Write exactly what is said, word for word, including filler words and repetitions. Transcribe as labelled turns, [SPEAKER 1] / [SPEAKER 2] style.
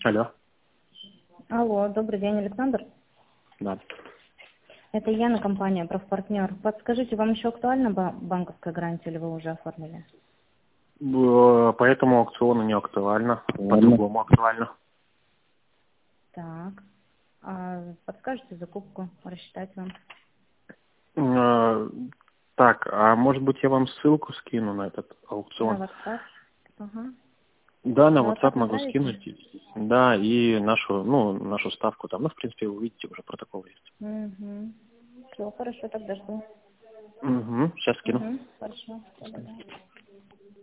[SPEAKER 1] Алло.
[SPEAKER 2] Алло, добрый день, Александр.
[SPEAKER 1] Да.
[SPEAKER 2] Это Яна, компания «Профпартнер». Подскажите, вам еще актуальна ба- банковская гарантия или вы уже оформили?
[SPEAKER 1] Б- По этому аукциону не актуально, по
[SPEAKER 2] Ладно.
[SPEAKER 1] другому актуально.
[SPEAKER 2] Так. А подскажете закупку, рассчитать вам?
[SPEAKER 1] Э, Так, а может быть я вам ссылку скину на этот
[SPEAKER 2] На
[SPEAKER 1] аукцион?
[SPEAKER 2] WhatsApp? Ага.
[SPEAKER 1] Да, на
[SPEAKER 2] На
[SPEAKER 1] WhatsApp
[SPEAKER 2] WhatsApp
[SPEAKER 1] могу
[SPEAKER 2] отправите?
[SPEAKER 1] скинуть. Да, и нашу, ну, нашу ставку там. Ну, в принципе, вы увидите, уже протокол есть.
[SPEAKER 2] Угу. Все, хорошо, тогда жду.
[SPEAKER 1] Угу, сейчас скину.
[SPEAKER 2] Угу. Хорошо. Да-да-да.